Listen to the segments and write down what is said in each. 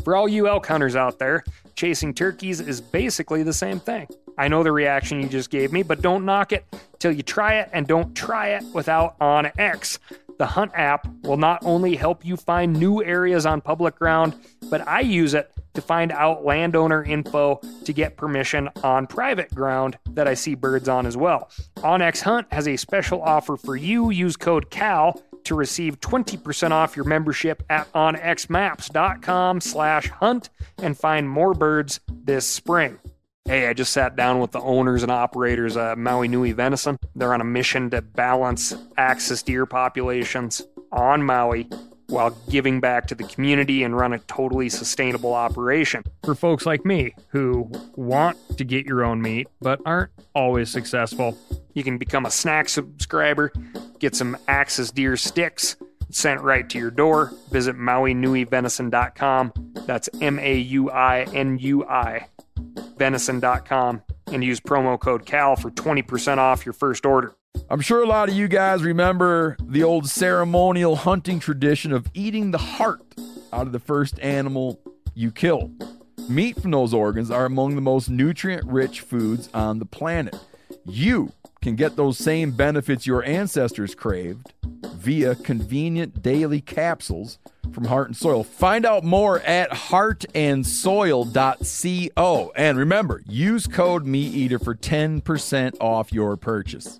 For all you elk hunters out there, chasing turkeys is basically the same thing. I know the reaction you just gave me, but don't knock it till you try it, and don't try it without OnX. The Hunt app will not only help you find new areas on public ground, but I use it to find out landowner info to get permission on private ground that I see birds on as well. OnX Hunt has a special offer for you. Use code CAL to receive 20% off your membership at onxmaps.com/hunt and find more birds this spring. Hey, I just sat down with the owners and operators of Maui Nui Venison. They're on a mission to balance axis deer populations on Maui while giving back to the community and run a totally sustainable operation. For folks like me who want to get your own meat but aren't always successful, you can become a snack subscriber, get some axis deer sticks sent right to your door. Visit MauiNuiVenison.com. That's MAUINUI. venison.com and use promo code CAL for 20% off your first order. I'm sure a lot of you guys remember the old ceremonial hunting tradition of eating the heart out of the first animal you killed. Meat from those organs are among the most nutrient-rich foods on the planet. You can get those same benefits your ancestors craved via convenient daily capsules from Heart and Soil. Find out more at heartandsoil.co. And remember, use code MeatEater for 10% off your purchase.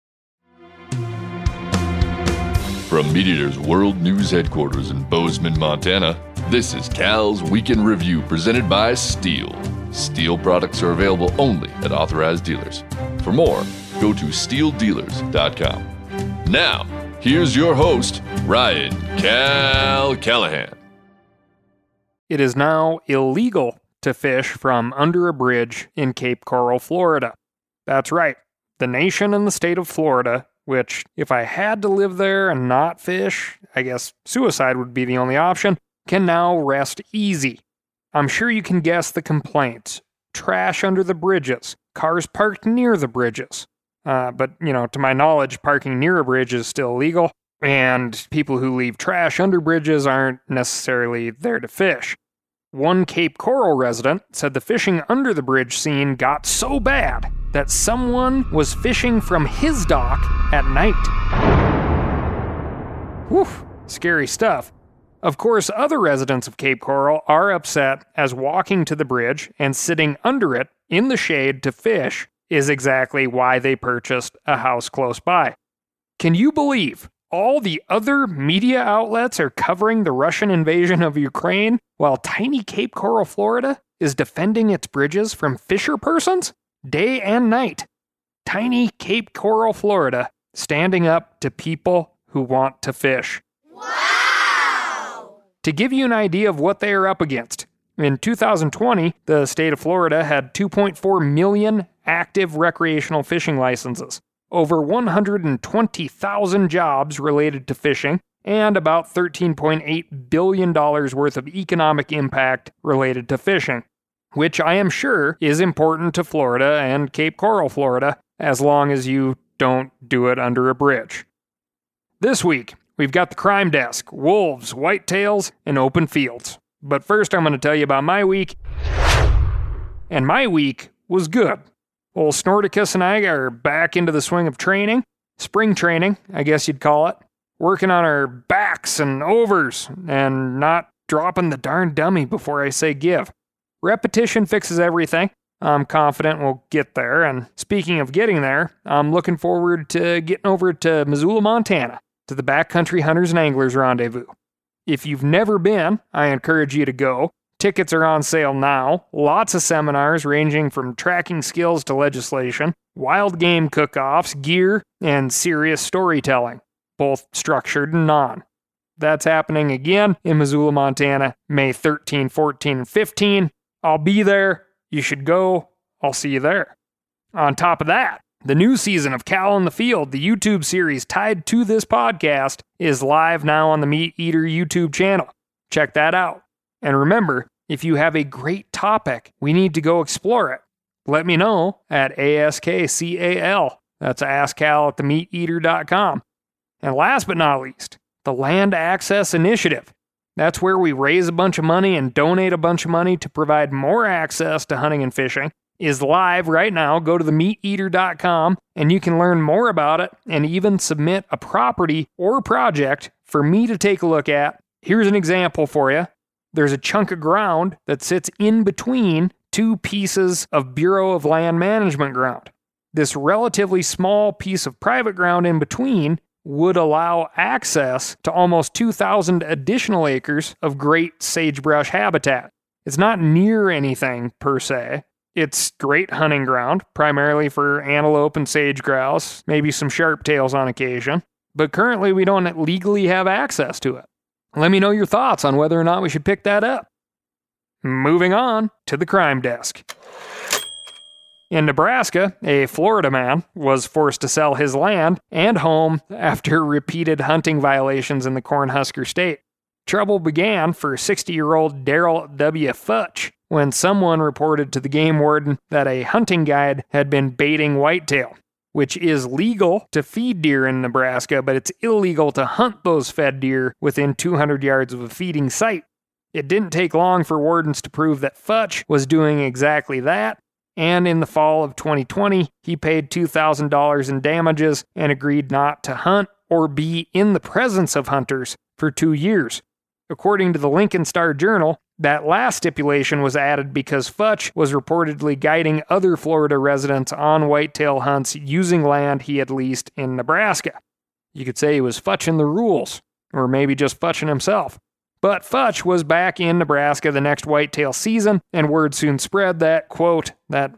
From MeatEater's World News Headquarters in Bozeman, Montana, this is Cal's Weekend Review presented by Steel. Steel products are available only at authorized dealers. For more, go to steeldealers.com. Now, here's your host, Ryan Cal Callahan. It is now illegal to fish from under a bridge in Cape Coral, Florida. That's right, the nation and the state of Florida, which, if I had to live there and not fish, I guess suicide would be the only option, can now rest easy. I'm sure you can guess the complaints. Trash under the bridges, cars parked near the bridges. But, to my knowledge, parking near a bridge is still illegal, and people who leave trash under bridges aren't necessarily there to fish. One Cape Coral resident said the fishing under the bridge scene got so bad that someone was fishing from his dock at night. Whew, scary stuff. Of course, other residents of Cape Coral are upset as walking to the bridge and sitting under it in the shade to fish is exactly why they purchased a house close by. Can you believe all the other media outlets are covering the Russian invasion of Ukraine while tiny Cape Coral, Florida is defending its bridges from fisher persons? Day and night. Tiny Cape Coral, Florida, standing up to people who want to fish. Wow! To give you an idea of what they are up against, in 2020, the state of Florida had 2.4 million active recreational fishing licenses, over 120,000 jobs related to fishing, and about $13.8 billion worth of economic impact related to fishing, which I am sure is important to Florida and Cape Coral, Florida, as long as you don't do it under a bridge. This week, we've got the crime desk, wolves, whitetails, and open fields. But first, I'm going to tell you about my week. And my week was good. Old Snorticus and I are back into the swing of training. Spring training, I guess you'd call it. Working on our backs and overs and not dropping the darn dummy before I say give. Repetition fixes everything. I'm confident we'll get there. And speaking of getting there, I'm looking forward to getting over to Missoula, Montana, to the Backcountry Hunters and Anglers Rendezvous. If you've never been, I encourage you to go. Tickets are on sale now. Lots of seminars ranging from tracking skills to legislation, wild game cook-offs, gear, and serious storytelling, both structured and non. That's happening again in Missoula, Montana, May 13, 14, and 15. I'll be there. You should go. I'll see you there. On top of that, the new season of Cal in the Field, the YouTube series tied to this podcast, is live now on the Meat Eater YouTube channel. Check that out. And remember, if you have a great topic, we need to go explore it. Let me know at ASKCAL. That's AskCal at themeateater.com. And last but not least, the Land Access Initiative. That's where we raise a bunch of money and donate a bunch of money to provide more access to hunting and fishing, is live right now. Go to themeateater.com and you can learn more about it and even submit a property or project for me to take a look at. Here's an example for you. There's a chunk of ground that sits in between two pieces of Bureau of Land Management ground. This relatively small piece of private ground in between would allow access to almost 2,000 additional acres of great sagebrush habitat. It's not near anything per se. It's great hunting ground, primarily for antelope and sage grouse, maybe some sharp tails on occasion. But currently we don't legally have access to it. Let me know your thoughts on whether or not we should pick that up. Moving on to the crime desk. In Nebraska, a Florida man was forced to sell his land and home after repeated hunting violations in the Cornhusker State. Trouble began for 60-year-old Darrell W. Futch when someone reported to the game warden that a hunting guide had been baiting whitetail, which is legal to feed deer in Nebraska, but it's illegal to hunt those fed deer within 200 yards of a feeding site. It didn't take long for wardens to prove that Futch was doing exactly that, and in the fall of 2020, he paid $2,000 in damages and agreed not to hunt or be in the presence of hunters for 2 years. According to the Lincoln Star-Journal, that last stipulation was added because Futch was reportedly guiding other Florida residents on whitetail hunts using land he had leased in Nebraska. You could say he was fudging the rules, or maybe just fudging himself. But Futch was back in Nebraska the next whitetail season, and word soon spread that, quote,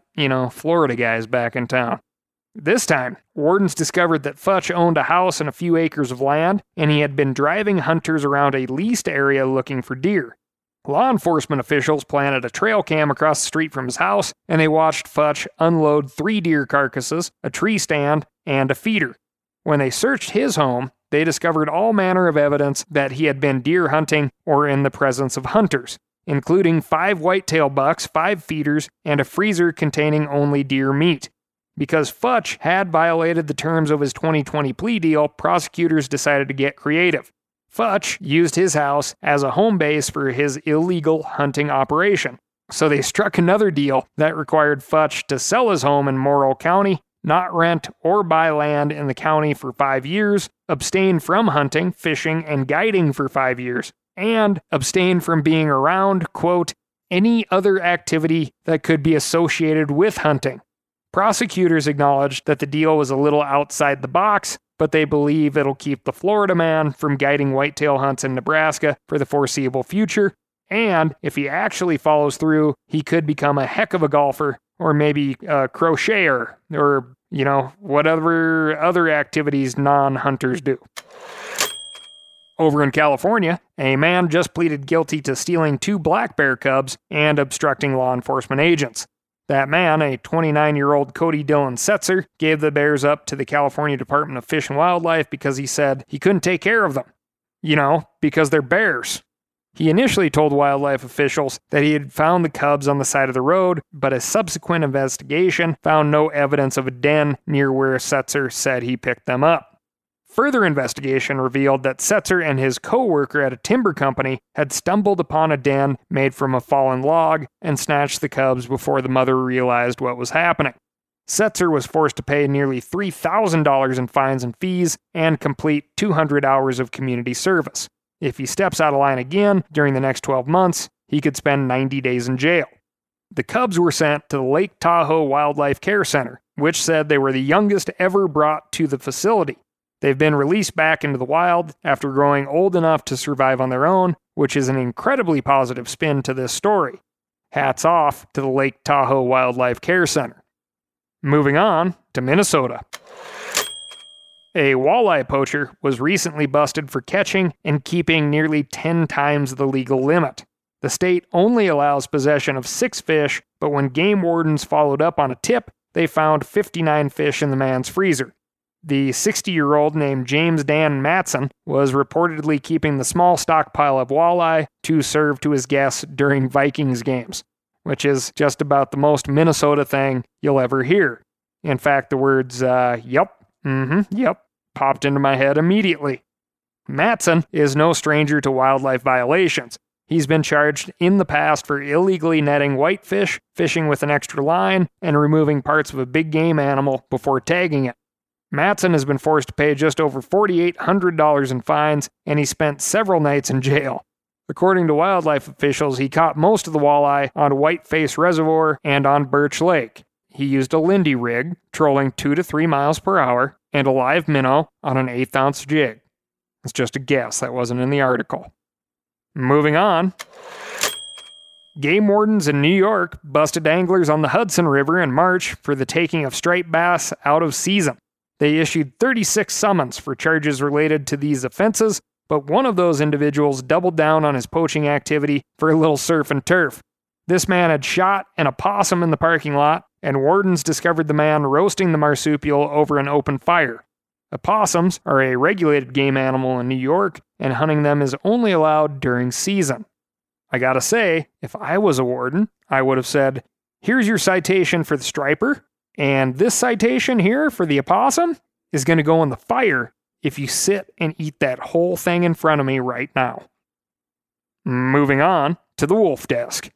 Florida guy's back in town. This time, wardens discovered that Futch owned a house and a few acres of land, and he had been driving hunters around a leased area looking for deer. Law enforcement officials planted a trail cam across the street from his house, and they watched Futch unload 3 deer carcasses, a tree stand, and a feeder. When they searched his home, they discovered all manner of evidence that he had been deer hunting or in the presence of hunters, including 5 whitetail bucks, 5 feeders, and a freezer containing only deer meat. Because Futch had violated the terms of his 2020 plea deal, prosecutors decided to get creative. Futch used his house as a home base for his illegal hunting operation. So they struck another deal that required Futch to sell his home in Morrill County, not rent or buy land in the county for 5 years, abstain from hunting, fishing, and guiding for 5 years, and abstain from being around, quote, any other activity that could be associated with hunting. Prosecutors acknowledged that the deal was a little outside the box, but they believe it'll keep the Florida man from guiding whitetail hunts in Nebraska for the foreseeable future, and if he actually follows through, he could become a heck of a golfer, or maybe a crocheter, or, whatever other activities non-hunters do. Over in California, a man just pleaded guilty to stealing 2 black bear cubs and obstructing law enforcement agents. That man, a 29-year-old Cody Dillon Setzer, gave the bears up to the California Department of Fish and Wildlife because he said he couldn't take care of them. Because they're bears. He initially told wildlife officials that he had found the cubs on the side of the road, but a subsequent investigation found no evidence of a den near where Setzer said he picked them up. Further investigation revealed that Setzer and his co-worker at a timber company had stumbled upon a den made from a fallen log and snatched the cubs before the mother realized what was happening. Setzer was forced to pay nearly $3,000 in fines and fees and complete 200 hours of community service. If he steps out of line again during the next 12 months, he could spend 90 days in jail. The cubs were sent to the Lake Tahoe Wildlife Care Center, which said they were the youngest ever brought to the facility. They've been released back into the wild after growing old enough to survive on their own, which is an incredibly positive spin to this story. Hats off to the Lake Tahoe Wildlife Care Center. Moving on to Minnesota. A walleye poacher was recently busted for catching and keeping nearly 10 times the legal limit. The state only allows possession of 6 fish, but when game wardens followed up on a tip, they found 59 fish in the man's freezer. The 60-year-old named James Dan Matson was reportedly keeping the small stockpile of walleye to serve to his guests during Vikings games, which is just about the most Minnesota thing you'll ever hear. In fact, the words, yep, popped into my head immediately. Matson is no stranger to wildlife violations. He's been charged in the past for illegally netting whitefish, fishing with an extra line, and removing parts of a big game animal before tagging it. Matson has been forced to pay just over $4,800 in fines, and he spent several nights in jail. According to wildlife officials, he caught most of the walleye on Whiteface Reservoir and on Birch Lake. He used a Lindy rig, trolling 2 to 3 miles per hour, and a live minnow on an 1/8-ounce jig. It's just a guess, that wasn't in the article. Moving on. Game wardens in New York busted anglers on the Hudson River in March for the taking of striped bass out of season. They issued 36 summons for charges related to these offenses, but one of those individuals doubled down on his poaching activity for a little surf and turf. This man had shot an opossum in the parking lot, and wardens discovered the man roasting the marsupial over an open fire. Opossums are a regulated game animal in New York, and hunting them is only allowed during season. I gotta say, if I was a warden, I would have said, here's your citation for the striper, and this citation here for the opossum is going to go in the fire if you sit and eat that whole thing in front of me right now. Moving on to the Wolf Desk.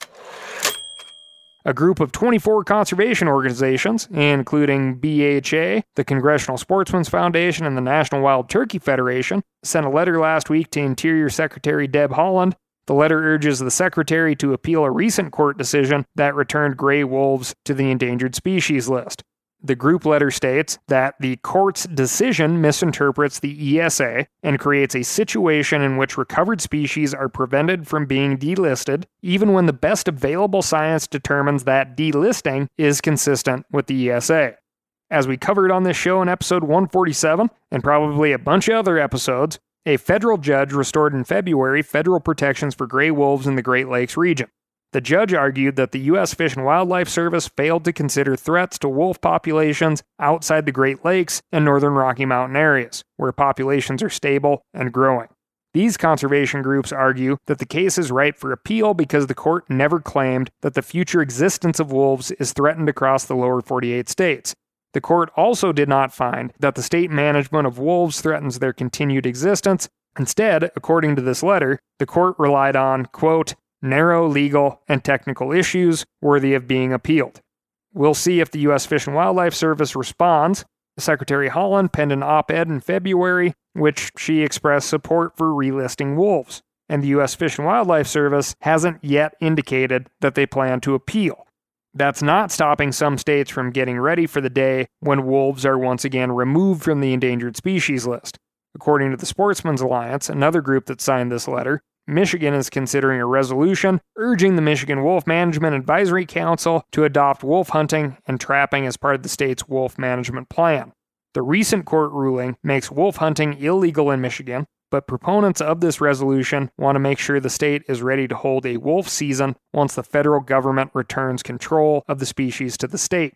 A group of 24 conservation organizations, including BHA, the Congressional Sportsmen's Foundation, and the National Wild Turkey Federation, sent a letter last week to Interior Secretary Deb Haaland. The letter urges the Secretary to appeal a recent court decision that returned gray wolves to the endangered species list. The group letter states that the court's decision misinterprets the ESA and creates a situation in which recovered species are prevented from being delisted, even when the best available science determines that delisting is consistent with the ESA. As we covered on this show in episode 147, and probably a bunch of other episodes, a federal judge restored in February federal protections for gray wolves in the Great Lakes region. The judge argued that the U.S. Fish and Wildlife Service failed to consider threats to wolf populations outside the Great Lakes and northern Rocky Mountain areas, where populations are stable and growing. These conservation groups argue that the case is ripe for appeal because the court never claimed that the future existence of wolves is threatened across the lower 48 states. The court also did not find that the state management of wolves threatens their continued existence. Instead, according to this letter, the court relied on, quote, narrow legal and technical issues worthy of being appealed. We'll see if the U.S. Fish and Wildlife Service responds. Secretary Haaland penned an op-ed in February, which she expressed support for relisting wolves, and the U.S. Fish and Wildlife Service hasn't yet indicated that they plan to appeal. That's not stopping some states from getting ready for the day when wolves are once again removed from the endangered species list. According to the Sportsmen's Alliance, another group that signed this letter, Michigan is considering a resolution urging the Michigan Wolf Management Advisory Council to adopt wolf hunting and trapping as part of the state's wolf management plan. The recent court ruling makes wolf hunting illegal in Michigan, but proponents of this resolution want to make sure the state is ready to hold a wolf season once the federal government returns control of the species to the state.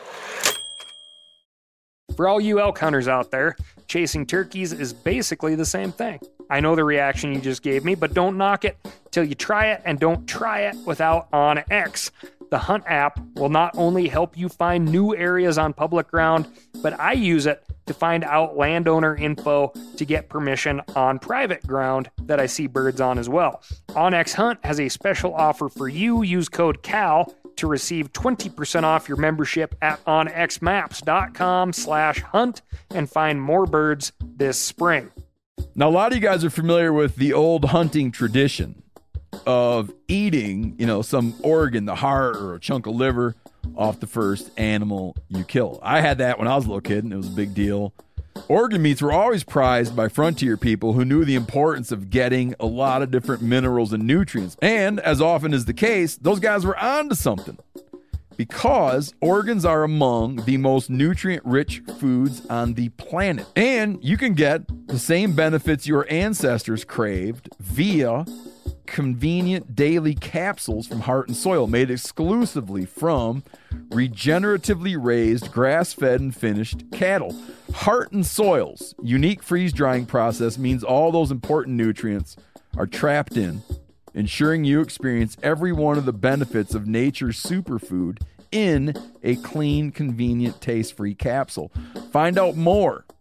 For all you elk hunters out there, chasing turkeys is basically the same thing. I know the reaction you just gave me, but don't knock it till you try it, and don't try it without OnX. The Hunt app will not only help you find new areas on public ground, but I use it to find out landowner info to get permission on private ground that I see birds on as well. OnX Hunt has a special offer for you. Use code CAL to receive 20% off your membership at onxmaps.com/hunt and find more birds this spring. Now, a lot of you guys are familiar with the old hunting tradition of eating, some organ, the heart or a chunk of liver off the first animal you kill. I had that when I was a little kid, and it was a big deal. Organ meats were always prized by frontier people who knew the importance of getting a lot of different minerals and nutrients. And as often is the case, those guys were onto something, because organs are among the most nutrient-rich foods on the planet. And you can get the same benefits your ancestors craved via convenient daily capsules from Heart and Soil, made exclusively from regeneratively raised, grass-fed, and finished cattle. Heart and Soil's unique freeze-drying process means all those important nutrients are trapped in, ensuring you experience every one of the benefits of nature's superfood in a clean, convenient, taste-free capsule. Find out more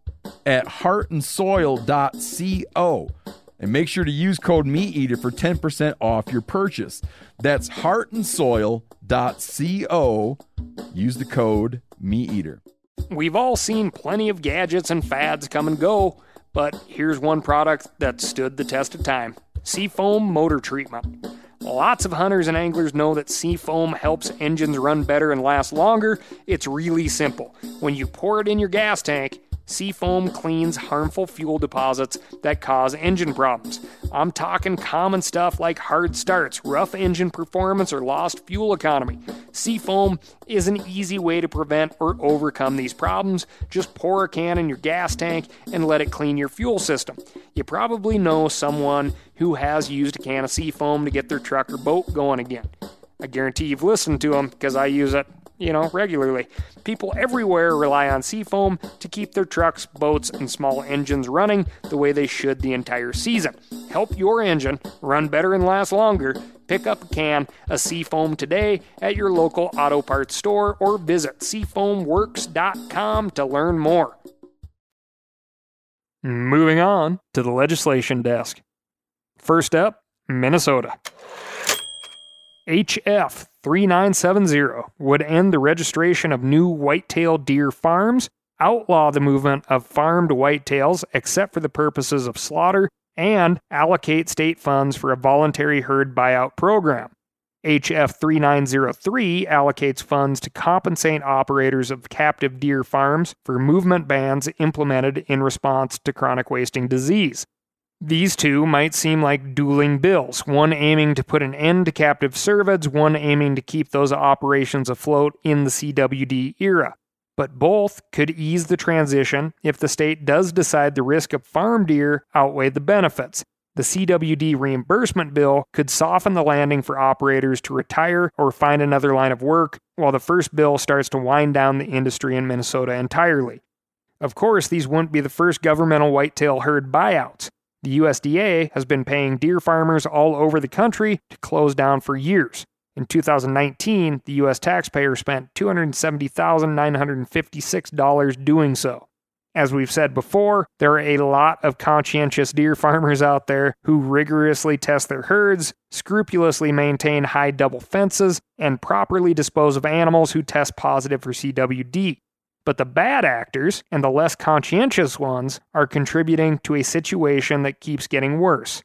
at heartandsoil.co. And make sure to use code MeatEater for 10% off your purchase. That's heartandsoil.co. Use the code MeatEater. We've all seen plenty of gadgets and fads come and go, but here's one product that stood the test of time: Seafoam Motor Treatment. Lots of hunters and anglers know that Seafoam helps engines run better and last longer. It's really simple. When you pour it in your gas tank, Seafoam cleans harmful fuel deposits that cause engine problems. I'm talking common stuff like hard starts, rough engine performance, or lost fuel economy. Seafoam is an easy way to prevent or overcome these problems. Just pour a can in your gas tank and let it clean your fuel system. You probably know someone who has used a can of Seafoam to get their truck or boat going again. I guarantee you've listened to them because I use it regularly. People everywhere rely on Seafoam to keep their trucks, boats, and small engines running the way they should the entire season. Help your engine run better and last longer. Pick up a can of Seafoam today at your local auto parts store or visit seafoamworks.com to learn more. Moving on to the legislation desk. First up, Minnesota. HF 3970 would end the registration of new whitetail deer farms, outlaw the movement of farmed whitetails except for the purposes of slaughter, and allocate state funds for a voluntary herd buyout program. HF 3903 allocates funds to compensate operators of captive deer farms for movement bans implemented in response to chronic wasting disease. These two might seem like dueling bills, one aiming to put an end to captive cervids, one aiming to keep those operations afloat in the CWD era. But both could ease the transition if the state does decide the risk of farm deer outweigh the benefits. The CWD reimbursement bill could soften the landing for operators to retire or find another line of work, while the first bill starts to wind down the industry in Minnesota entirely. Of course, these wouldn't be the first governmental whitetail herd buyouts. The USDA has been paying deer farmers all over the country to close down for years. In 2019, the U.S. taxpayer spent $270,956 doing so. As we've said before, there are a lot of conscientious deer farmers out there who rigorously test their herds, scrupulously maintain high double fences, and properly dispose of animals who test positive for CWD. But the bad actors, and the less conscientious ones, are contributing to a situation that keeps getting worse.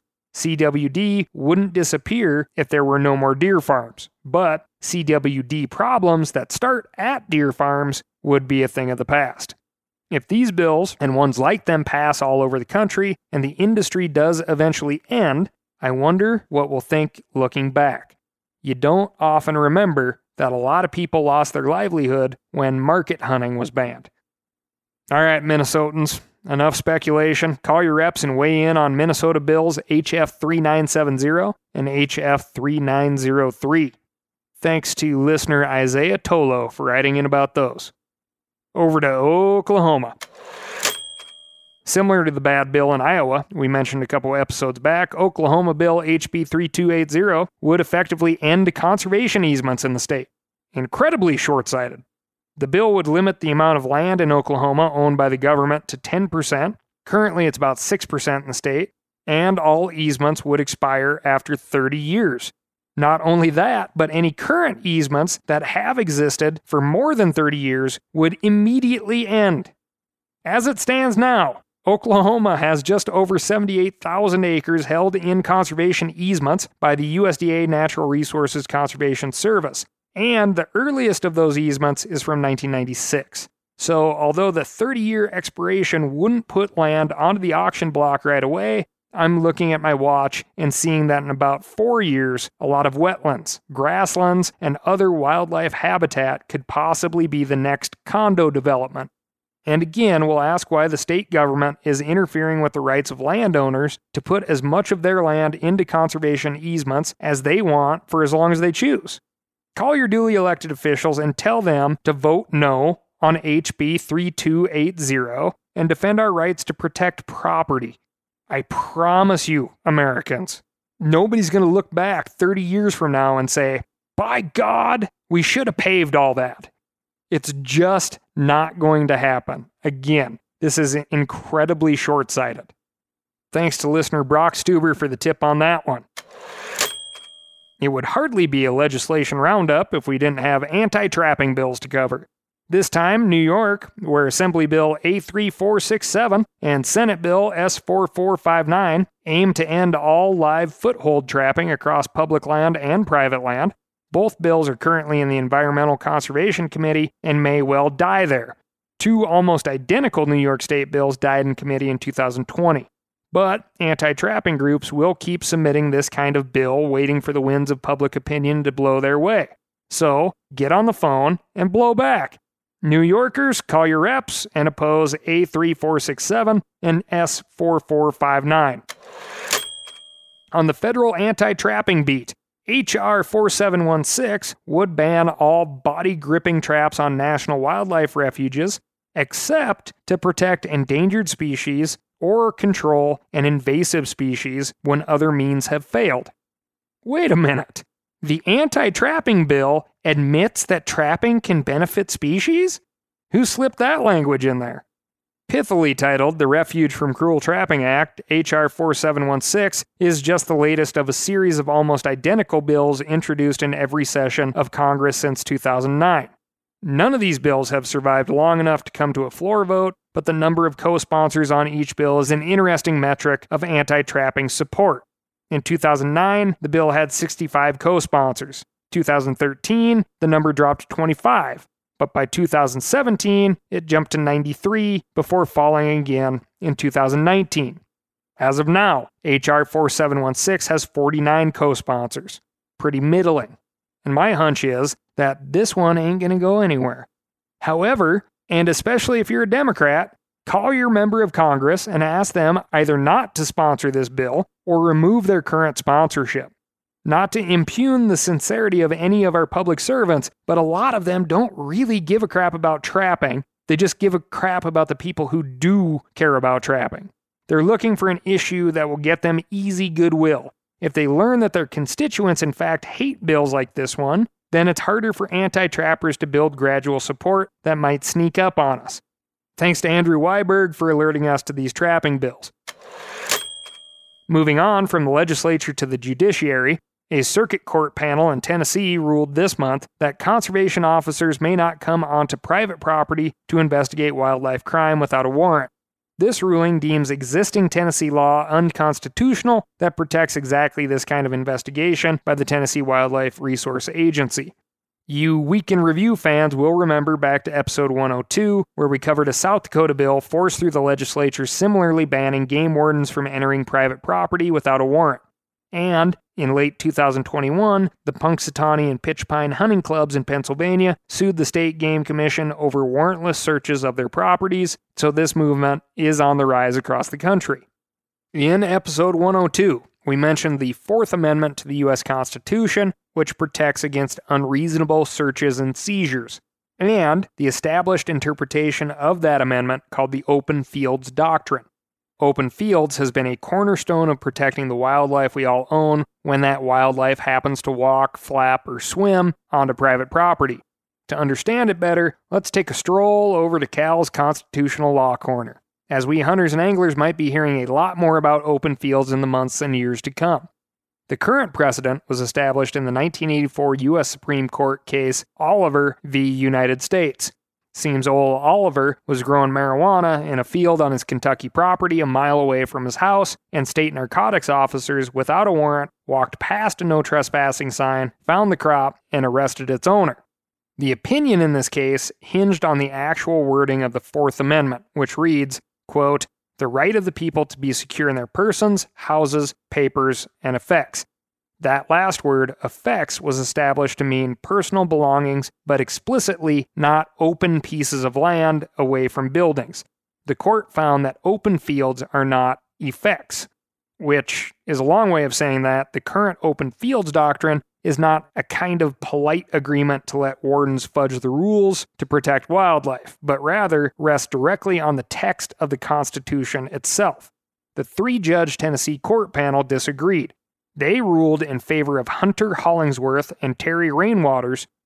CWD wouldn't disappear if there were no more deer farms, but CWD problems that start at deer farms would be a thing of the past. If these bills, and ones like them, pass all over the country, and the industry does eventually end, I wonder what we'll think looking back. You don't often remember that a lot of people lost their livelihood when market hunting was banned. All right, Minnesotans, enough speculation. Call your reps and weigh in on Minnesota bills HF 3970 and HF 3903. Thanks to listener Isaiah Tolo for writing in about those. Over to Oklahoma. Similar to the bad bill in Iowa we mentioned a couple episodes back, Oklahoma Bill HB 3280 would effectively end conservation easements in the state. Incredibly short-sighted. The bill would limit the amount of land in Oklahoma owned by the government to 10%. Currently it's about 6% in the state. And all easements would expire after 30 years. Not only that, but any current easements that have existed for more than 30 years would immediately end. As it stands now, Oklahoma has just over 78,000 acres held in conservation easements by the USDA Natural Resources Conservation Service, and the earliest of those easements is from 1996. So, although the 30-year expiration wouldn't put land onto the auction block right away, I'm looking at my watch and seeing that in about 4 years, a lot of wetlands, grasslands, and other wildlife habitat could possibly be the next condo development. And again, we'll ask why the state government is interfering with the rights of landowners to put as much of their land into conservation easements as they want for as long as they choose. Call your duly elected officials and tell them to vote no on HB 3280 and defend our rights to protect property. I promise you, Americans, nobody's going to look back 30 years from now and say, by God, we should have paved all that. It's just not going to happen. Again, This is incredibly short-sighted. Thanks to listener Brock Stuber for the tip on that one. It would hardly be a legislation roundup if we didn't have anti-trapping bills to cover. This time, New York, where Assembly Bill A3467 and Senate Bill S4459 aim to end all live foothold trapping across public land and private land. Both bills are currently in the Environmental Conservation Committee and may well die there. Two almost identical New York State bills died in committee in 2020. But anti-trapping groups will keep submitting this kind of bill, waiting for the winds of public opinion to blow their way. So, get on the phone and blow back. New Yorkers, call your reps and oppose A3467 and S4459. On the federal anti-trapping beat, H.R. 4716 would ban all body-gripping traps on national wildlife refuges, except to protect endangered species or control an invasive species when other means have failed. Wait a minute. The anti-trapping bill admits that trapping can benefit species? Who slipped that language in there? Pithily titled the Refuge from Cruel Trapping Act, H.R. 4716 is just the latest of a series of almost identical bills introduced in every session of Congress since 2009. None of these bills have survived long enough to come to a floor vote, but the number of co-sponsors on each bill is an interesting metric of anti-trapping support. In 2009, the bill had 65 co-sponsors. 2013, the number dropped to 25. But by 2017, it jumped to 93 before falling again in 2019. As of now, H.R. 4716 has 49 co-sponsors. Pretty middling. And my hunch is that this one ain't going to go anywhere. However, and especially if you're a Democrat, call your member of Congress and ask them either not to sponsor this bill or remove their current sponsorship. Not to impugn the sincerity of any of our public servants, but a lot of them don't really give a crap about trapping. They just give a crap about the people who do care about trapping. They're looking for an issue that will get them easy goodwill. If they learn that their constituents in fact hate bills like this one, then it's harder for anti-trappers to build gradual support that might sneak up on us. Thanks to Andrew Weiberg for alerting us to these trapping bills. Moving on from the legislature to the judiciary, a circuit court panel in Tennessee ruled this month that conservation officers may not come onto private property to investigate wildlife crime without a warrant. This ruling deems existing Tennessee law unconstitutional that protects exactly this kind of investigation by the Tennessee Wildlife Resource Agency. You Week in Review fans will remember back to episode 102, where we covered a South Dakota bill forced through the legislature similarly banning game wardens from entering private property without a warrant. And, in late 2021, the Punxsutawney and Pitch Pine hunting clubs in Pennsylvania sued the State Game Commission over warrantless searches of their properties, so this movement is on the rise across the country. In episode 102, we mentioned the Fourth Amendment to the U.S. Constitution, which protects against unreasonable searches and seizures, and the established interpretation of that amendment called the Open Fields Doctrine. Open fields has been a cornerstone of protecting the wildlife we all own when that wildlife happens to walk, flap, or swim onto private property. To understand it better, let's take a stroll over to Cal's Constitutional Law Corner, as we hunters and anglers might be hearing a lot more about open fields in the months and years to come. The current precedent was established in the 1984 U.S. Supreme Court case Oliver v. United States. Seems old Oliver was growing marijuana in a field on his Kentucky property a mile away from his house, and state narcotics officers, without a warrant, walked past a no trespassing sign, found the crop, and arrested its owner. The opinion in this case hinged on the actual wording of the Fourth Amendment, which reads, quote, "The right of the people to be secure in their persons, houses, papers, and effects." That last word, effects, was established to mean personal belongings, but explicitly not open pieces of land away from buildings. The court found that open fields are not effects, which is a long way of saying that the current open fields doctrine is not a kind of polite agreement to let wardens fudge the rules to protect wildlife, but rather rests directly on the text of the Constitution itself. The three-judge Tennessee court panel disagreed. They ruled in favor of Hunter Hollingsworth and Terry Rainwaters,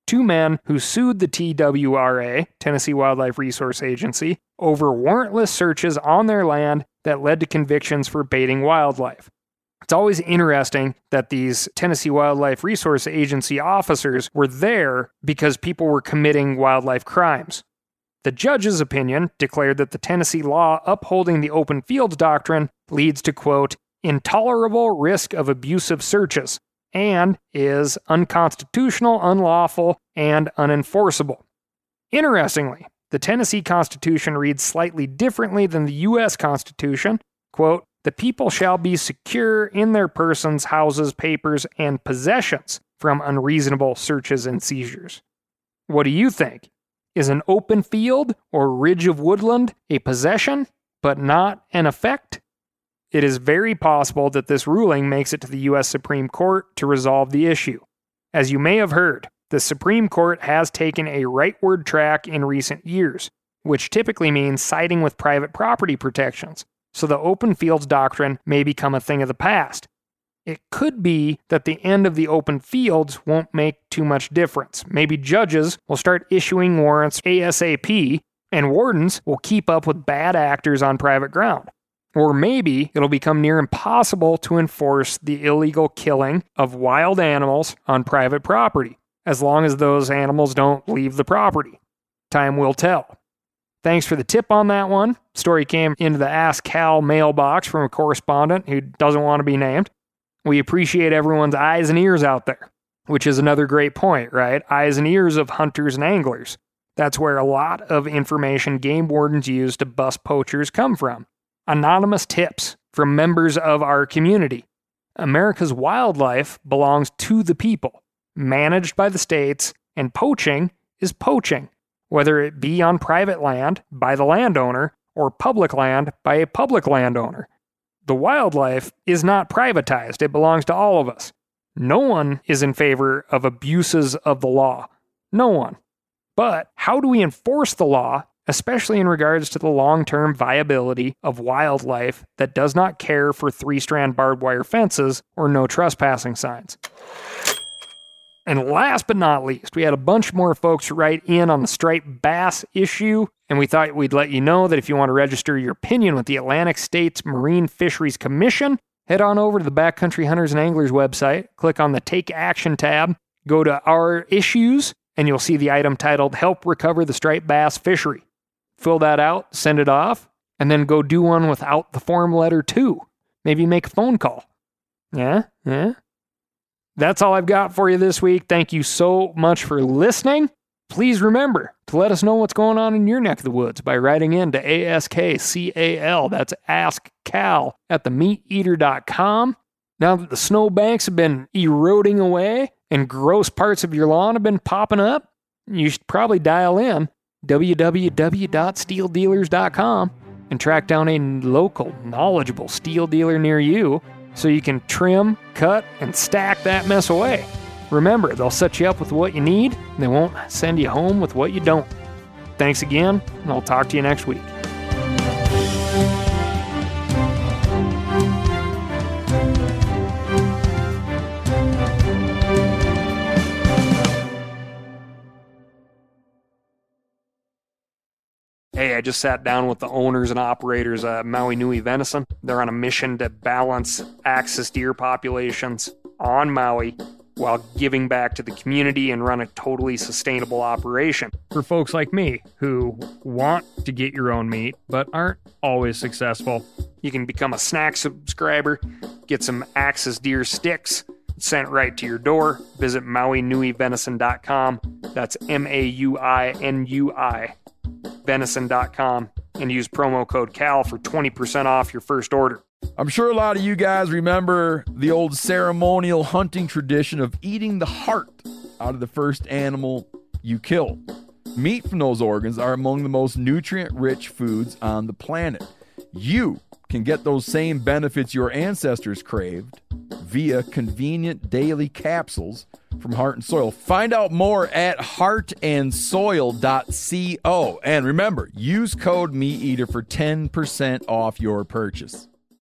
two men who sued the TWRA, Tennessee Wildlife Resource Agency, over warrantless searches on their land that led to convictions for baiting wildlife. It's always interesting that these Tennessee Wildlife Resource Agency officers were there because people were committing wildlife crimes. The judge's opinion declared that the Tennessee law upholding the open fields doctrine leads to, quote, intolerable risk of abusive searches, and is unconstitutional, unlawful, and unenforceable. Interestingly, the Tennessee Constitution reads slightly differently than the U.S. Constitution. Quote, the people shall be secure in their persons, houses, papers, and possessions from unreasonable searches and seizures. What do you think? Is an open field or ridge of woodland a possession, but not an effect? It is very possible that this ruling makes it to the U.S. Supreme Court to resolve the issue. As you may have heard, the Supreme Court has taken a rightward track in recent years, which typically means siding with private property protections, so the open fields doctrine may become a thing of the past. It could be that the end of the open fields won't make too much difference. Maybe judges will start issuing warrants ASAP, and wardens will keep up with bad actors on private ground. Or maybe it'll become near impossible to enforce the illegal killing of wild animals on private property, as long as those animals don't leave the property. Time will tell. Thanks for the tip on that one. Story came into the Ask Cal mailbox from a correspondent who doesn't want to be named. We appreciate everyone's eyes and ears out there, which is another great point, right? Eyes and ears of hunters and anglers. That's where a lot of information game wardens use to bust poachers come from. Anonymous tips from members of our community. America's wildlife belongs to the people, managed by the states, and poaching is poaching, whether it be on private land by the landowner or public land by a public landowner. The wildlife is not privatized. It belongs to all of us. No one is in favor of abuses of the law. No one. But how do we enforce the law, especially in regards to the long-term viability of wildlife that does not care for 3-strand barbed wire fences or no trespassing signs? And last but not least, we had a bunch more folks write in on the striped bass issue, and we thought we'd let you know that if you want to register your opinion with the Atlantic States Marine Fisheries Commission, head on over to the Backcountry Hunters and Anglers website, click on the Take Action tab, go to Our Issues, and you'll see the item titled Help Recover the Striped Bass Fishery. Fill that out, send it off, and then go do one without the form letter too. Maybe make a phone call. Yeah? That's all I've got for you this week. Thank you so much for listening. Please remember to let us know what's going on in your neck of the woods by writing in to ASKCAL, that's AskCal, at themeateater.com. Now that the snowbanks have been eroding away and gross parts of your lawn have been popping up, you should probably dial in www.steeldealers.com and track down a local, knowledgeable steel dealer near you so you can trim, cut, and stack that mess away. Remember, they'll set you up with what you need, and they won't send you home with what you don't. Thanks again, and I'll talk to you next week. Hey, I just sat down with the owners and operators at Maui Nui Venison. They're on a mission to balance axis deer populations on Maui while giving back to the community and run a totally sustainable operation. For folks like me who want to get your own meat but aren't always successful, you can become a snack subscriber, get some axis deer sticks sent right to your door. Visit MauiNuiVenison.com. That's MAUINUI. venison.com, and use promo code CAL for 20% off your first order. I'm sure a lot of you guys remember the old ceremonial hunting tradition of eating the heart out of the first animal you kill. Meat from those organs are among the most nutrient-rich foods on the planet. You can get those same benefits your ancestors craved via convenient daily capsules from Heart and Soil. Find out more at heartandsoil.co. And remember, use code MeatEater for 10% off your purchase.